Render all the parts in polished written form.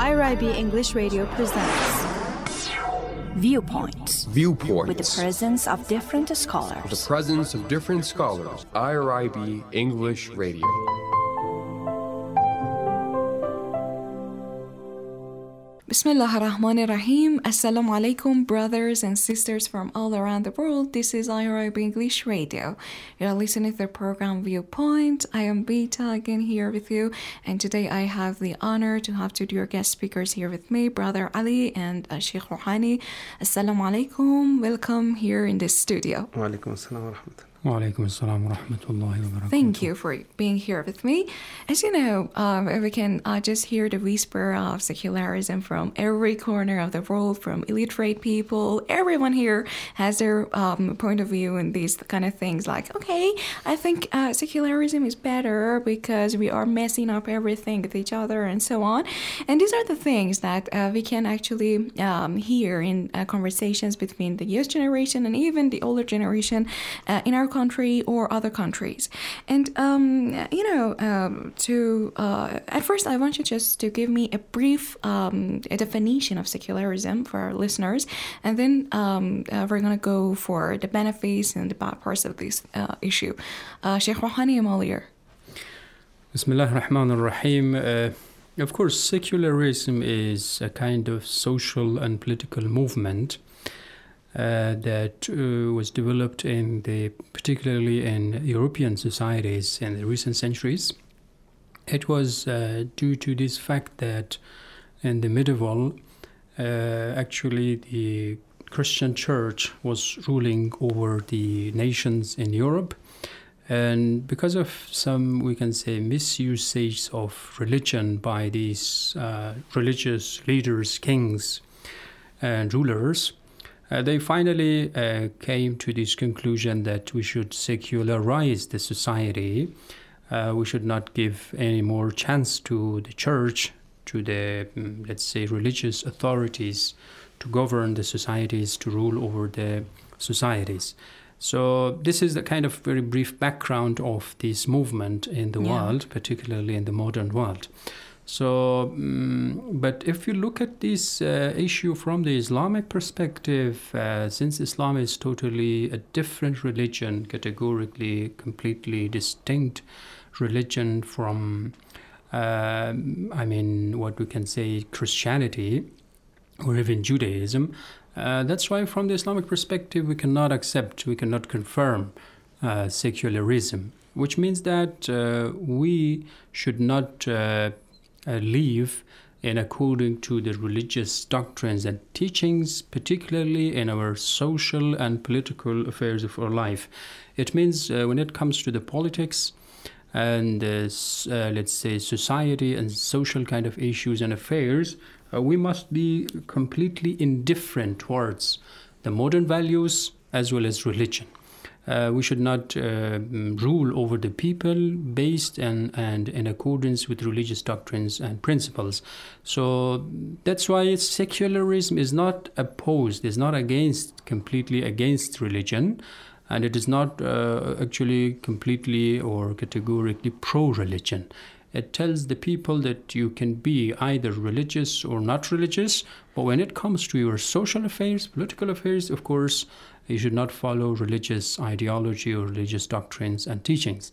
IRIB English Radio presents Viewpoints. Viewpoints. With the presence of different scholars. With the presence of different scholars. IRIB English Radio. Bismillah ar-Rahman ar-Rahim. Assalamu alaikum, brothers and sisters from all around the world. This is IRIB English Radio. You're listening to the program Viewpoint. I am Beta again here with you. And today I have the honor to have two dear guest speakers here with me, Brother Ali and Sheikh Rouhani. Assalamu alaikum. Welcome here in this studio. Wa alaikum assalam wa rahmatullah. Wa alaikum assalam wa rahmatullahi wa barakatuh. Thank you for being here with me. As you know, we can just hear the whisper of secularism from every corner of the world, from illiterate people. Everyone here has their point of view in these kind of things. Like, okay, I think secularism is better because we are messing up everything with each other and so on. And these are the things that we can actually hear in conversations between the youth generation and even the older generation in our country or other countries. And at first I want you just to give me a brief a definition of secularism for our listeners, and then we're going to go for the benefits and the bad parts of this issue. Sheikh Rouhani, I'm all ears. Bismillah ar-Rahman ar-Rahim. Of course, secularism is a kind of social and political movement that was developed particularly in European societies in the recent centuries. It was due to this fact that in the medieval, actually the Christian church was ruling over the nations in Europe. And because of some, we can say, misusage of religion by these religious leaders, kings and rulers, they finally came to this conclusion that we should secularize the society. We should not give any more chance to the church, to the, let's say, religious authorities to govern the societies, to rule over the societies. So this is the kind of very brief background of this movement in the world, particularly in the modern world. So, but if you look at this issue from the Islamic perspective, since Islam is totally a different religion, categorically, completely distinct religion from, what we can say, Christianity or even Judaism, that's why from the Islamic perspective we cannot confirm secularism, which means that we should not live in according to the religious doctrines and teachings, particularly in our social and political affairs of our life. It means when it comes to the politics and let's say society and social kind of issues and affairs, we must be completely indifferent towards the modern values as well as religion. We should not rule over the people based and in accordance with religious doctrines and principles. So that's why secularism is not opposed, is not completely against religion, and it is not actually completely or categorically pro-religion. It tells the people that you can be either religious or not religious, but when it comes to your social affairs, political affairs, of course, you should not follow religious ideology or religious doctrines and teachings.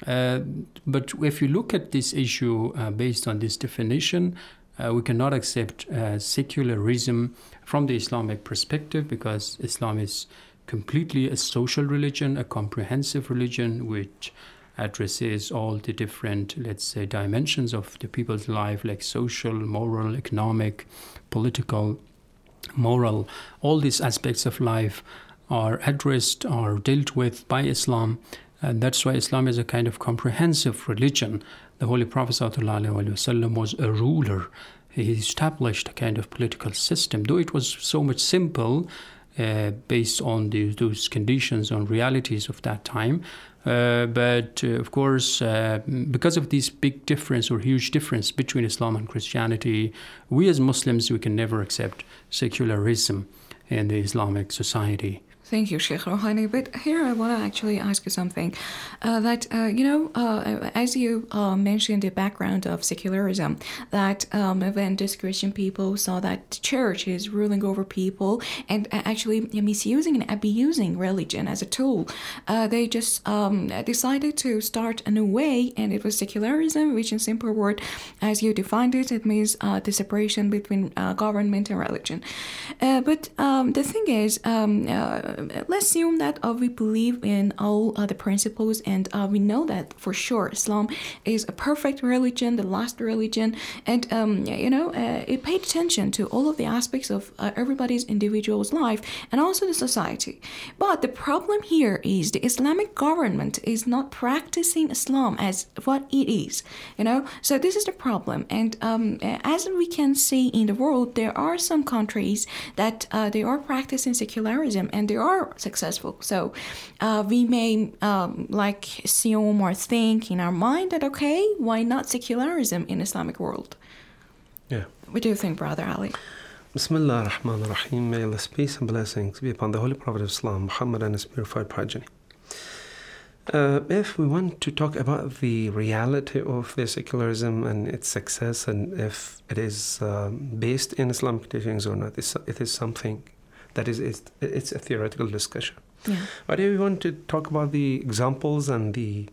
But if you look at this issue based on this definition, we cannot accept secularism from the Islamic perspective, because Islam is completely a social religion, a comprehensive religion which addresses all the different, let's say, dimensions of the people's life, like social, moral, economic, political, moral. All these aspects of life are addressed, are dealt with by Islam, and that's why Islam is a kind of comprehensive religion. The Holy Prophet ﷺ was a ruler. He established a kind of political system, though it was so much simple based on those conditions, on realities of that time. But of course, because of this big difference or huge difference between Islam and Christianity, we as Muslims, we can never accept secularism in the Islamic society. Thank you, Sheikh Rouhani. But here I want to actually ask you something. As you mentioned the background of secularism, that when these Christian people saw that the church is ruling over people and actually misusing and abusing religion as a tool, they just decided to start a new way, and it was secularism, which in simple word, as you defined it, it means the separation between government and religion. But the thing is, let's assume that we believe in all the principles, and we know that for sure Islam is a perfect religion, the last religion, and it paid attention to all of the aspects of everybody's individual's life and also the society. But the problem here is the Islamic government is not practicing Islam as what it is, So this is the problem, and as we can see in the world, there are some countries that they are practicing secularism and they are successful. So we may assume or think in our mind that, okay, why not secularism in Islamic world? Yeah. What do you think, Brother Ali? Bismillah ar-Rahman ar-Rahim. May Allah's peace and blessings be upon the Holy Prophet of Islam, Muhammad, and his purified progeny. If we want to talk about the reality of the secularism and its success, and if it is based in Islamic teachings or not, it is something that it's a theoretical discussion. Yeah. But if we want to talk about the examples and the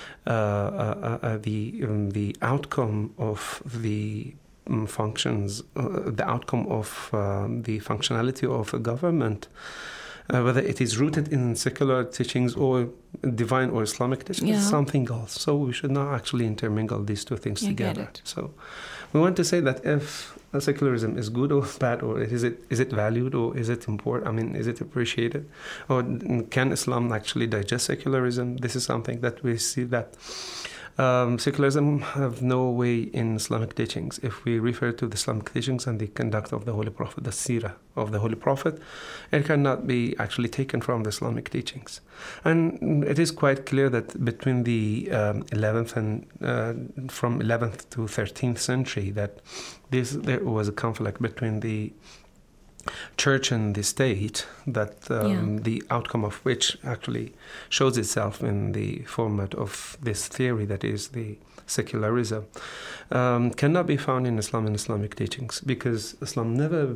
outcome of the functions, the outcome of the functionality of a government, whether it is rooted in secular teachings or divine or Islamic teachings, it's something else. So we should not actually intermingle these two things together. So we want to say that if secularism is good or bad, or is it valued, or is it important? I mean, is it appreciated, or can Islam actually digest secularism? This is something that we see that secularism have no way in Islamic teachings. If we refer to the Islamic teachings and the conduct of the Holy Prophet, the seerah of the Holy Prophet, it cannot be actually taken from the Islamic teachings. And it is quite clear that between the 11th and from 11th to 13th century, that there was a conflict between the church and the state, that the outcome of which actually shows itself in the format of this theory that is the secularism, cannot be found in Islam and Islamic teachings, because Islam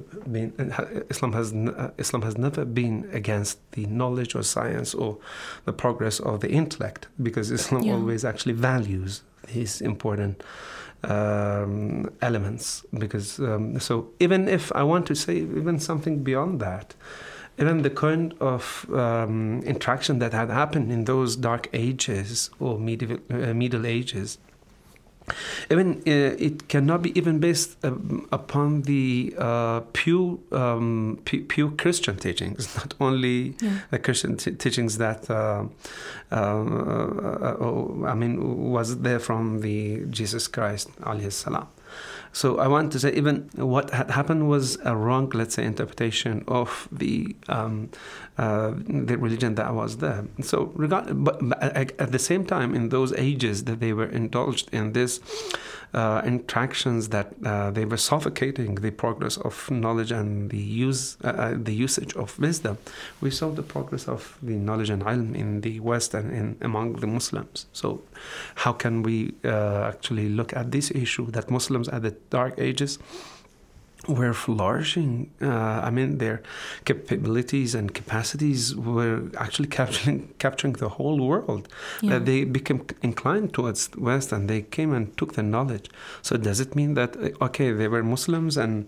has never been against the knowledge or science or the progress of the intellect, because Islam always actually values these important elements, because so even if I want to say even something beyond that, even the kind of interaction that had happened in those dark ages or Middle Ages, even it cannot be even based upon the pure Christian teachings, not only the Christian teachings that was there from the Jesus Christ alayhi salam. So I want to say even what had happened was a wrong, let's say, interpretation of the religion that was there. So but at the same time, in those ages that they were indulged in this interactions, that they were suffocating the progress of knowledge and the usage of wisdom, we saw the progress of the knowledge and ilm in the West and among the Muslims. So how can we actually look at this issue that Muslims at the Dark Ages were flourishing? Their capabilities and capacities were actually capturing the whole world. They became inclined towards the West, and they came and took the knowledge. So does it mean that, okay, they were Muslims and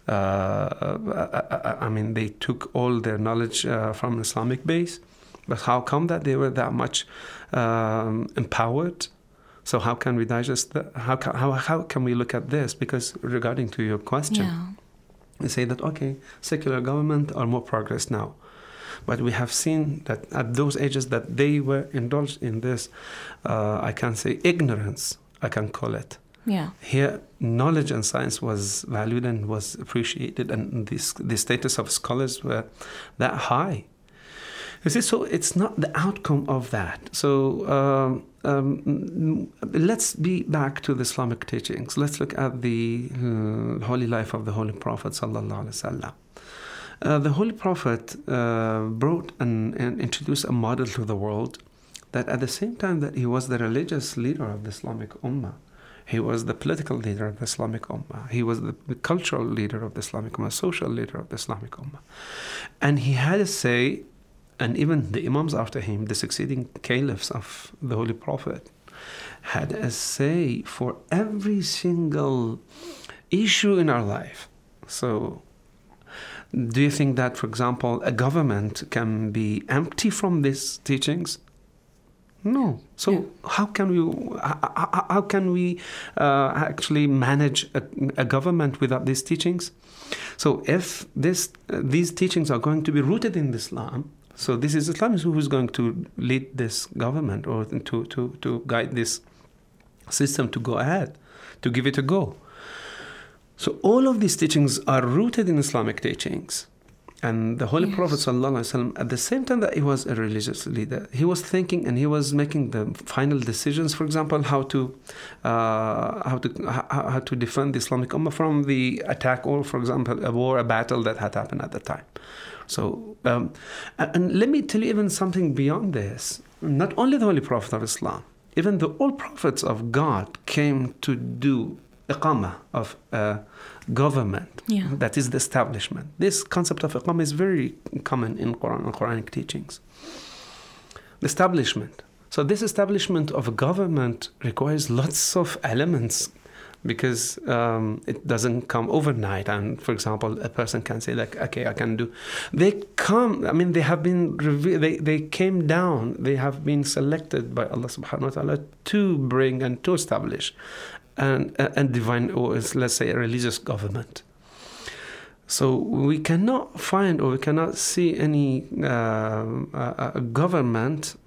they took all their knowledge from Islamic base? But how come that they were that much empowered? So how can we digest that? How can we look at this? Because regarding to your question, we say that, okay, secular government are more progress now. But we have seen that at those ages that they were indulged in this, I can say ignorance, I can call it. Yeah. Here, knowledge and science was valued and was appreciated, and the status of scholars were that high. You see, so it's not the outcome of that. So let's be back to the Islamic teachings. Let's look at the holy life of the Holy Prophet sallallahu alaihi wasallam. The Holy Prophet brought and introduced a model to the world that at the same time that he was the religious leader of the Islamic Ummah, he was the political leader of the Islamic Ummah, he was the cultural leader of the Islamic Ummah, social leader of the Islamic Ummah. And he had a say, and even the Imams after him, the succeeding caliphs of the Holy Prophet, had a say for every single issue in our life. So, do you think that, for example, a government can be empty from these teachings? No. So how can we actually manage a government without these teachings? So if these teachings are going to be rooted in Islam, so this is Islam who is going to lead this government or to guide this system to go ahead, to give it a go. So all of these teachings are rooted in Islamic teachings. And the Holy Prophet ﷺ, at the same time that he was a religious leader, he was thinking and he was making the final decisions. For example, how to defend the Islamic Ummah from the attack, or for example, a battle that had happened at the time. So, and let me tell you even something beyond this. Not only the Holy Prophet of Islam, even the all prophets of God came to do iqamah of government, that is the establishment. This concept of iqamah is very common in Quran and Quranic teachings. The establishment. So this establishment of a government requires lots of elements because it doesn't come overnight. And for example, a person can say like, okay, I can do. They come. I mean, they have been. They came down. They have been selected by Allah Subhanahu wa Taala to bring and to establish and divine, or let's say a religious government. So we cannot find or we cannot see any government.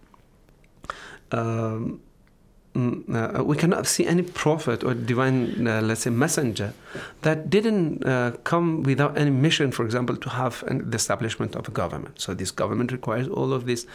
We cannot see any prophet or divine, let's say, messenger that didn't come without any mission, for example, to have the establishment of a government. So this government requires all of these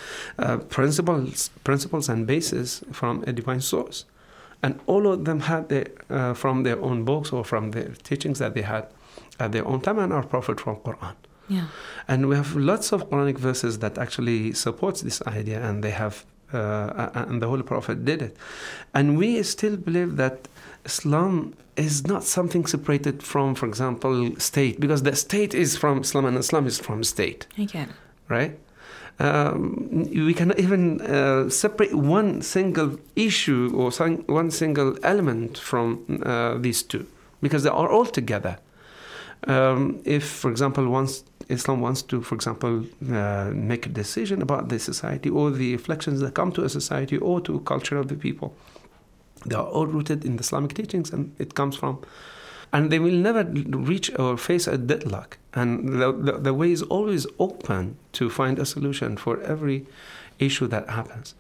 principles and bases from a divine source. And all of them had from their own books or from their teachings that they had at their own time, and our Prophet from Quran. Yeah. And we have lots of Quranic verses that actually supports this idea, and they have, and the Holy Prophet did it. And we still believe that Islam is not something separated from, for example, state, because the state is from Islam and Islam is from state. I get it. Right? We cannot even separate one single issue or one single element from these two, because they are all together. If, for example, Islam wants to, for example, make a decision about the society or the reflections that come to a society or to a culture of the people, they are all rooted in the Islamic teachings, and it comes from. And they will never reach or face a deadlock. And the way is always open to find a solution for every issue that happens.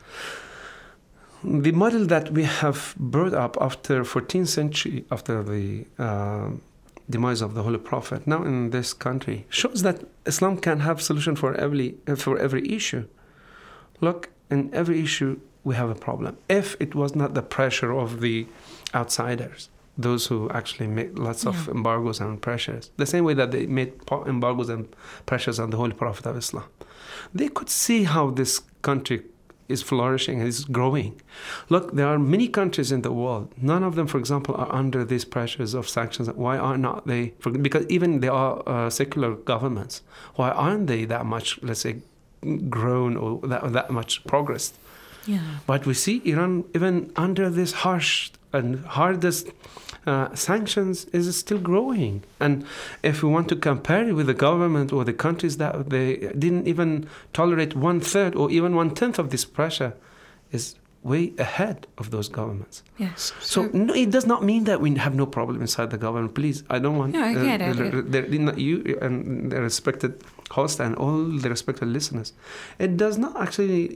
The model that we have brought up after 14th century, after the demise of the Holy Prophet, now in this country, shows that Islam can have solution for every issue. Look, in every issue we have a problem. If it was not the pressure of the outsiders, those who actually make lots of embargoes and pressures, the same way that they made embargoes and pressures on the Holy Prophet of Islam, they could see how this country is flourishing and is growing. Look, there are many countries in the world. None of them, for example, are under these pressures of sanctions. Why are not they? Because even they are secular governments. Why aren't they that much, let's say, grown or that much progressed? Yeah. But we see Iran, even under this harsh and hardest sanctions, is still growing. And if we want to compare it with the government or the countries that they didn't even tolerate 1/3 or even 1/10 of this pressure, is way ahead of those governments. Yes. So no, it does not mean that we have no problem inside the government. Please, I don't want I get it. You and the respected host and all the respected listeners. It does not actually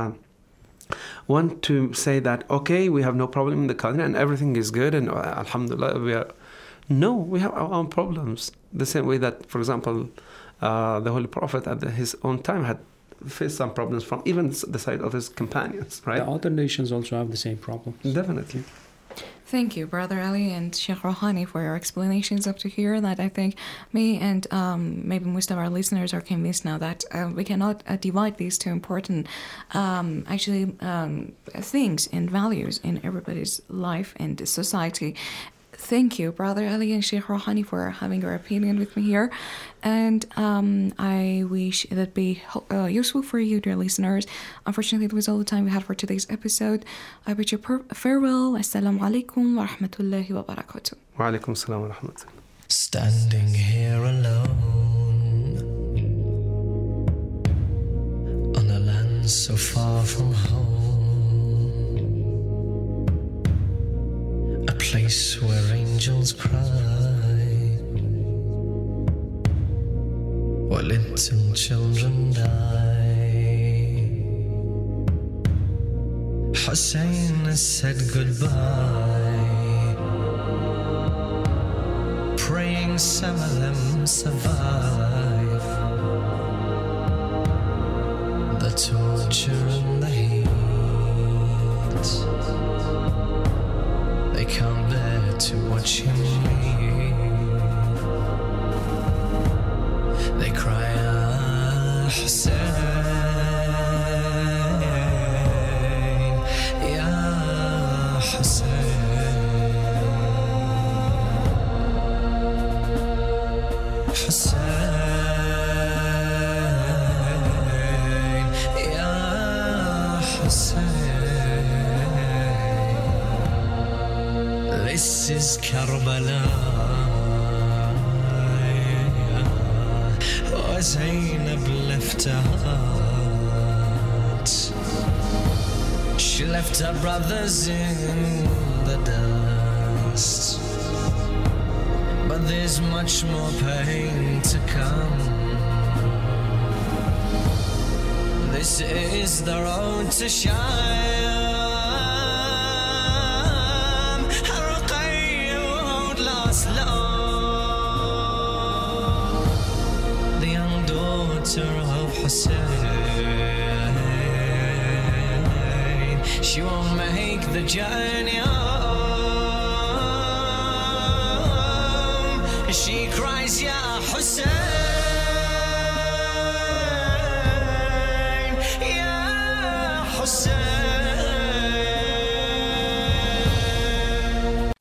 want to say that, okay, we have no problem in the country and everything is good and alhamdulillah we have our own problems. The same way that, for example, the Holy Prophet at his own time had faced some problems from even the side of his companions, right? The other nations also have the same problems. Definitely. Thank you, Brother Ali and Sheikh Rouhani, for your explanations up to here. That I think me and maybe most of our listeners are convinced now that we cannot divide these two important, things and values in everybody's life and society. Thank you, Brother Ali and Sheikh Rouhani, for having your opinion with me here. And I wish that be useful for you, dear listeners. Unfortunately, that was all the time we had for today's episode. I bid you farewell. Assalamu alaikum wa rahmatullahi wa barakatuh. Wa alaikum assalam wa rahmatullah. Standing here alone on a land so far from home, a place where angels cry, where little children die. Hussein has said goodbye, praying some of them survive the torture and the heat. They can't bear to watch him leave. They cry, "Ah, Hussein, Ya Hussein, Hussein, Ya Hussein." This is Karbala. Oh, Zainab left her heart. She left her brothers in the dust. But there's much more pain to come. This is the road to Sham. The young daughter of Hussein, she won't make the journey home.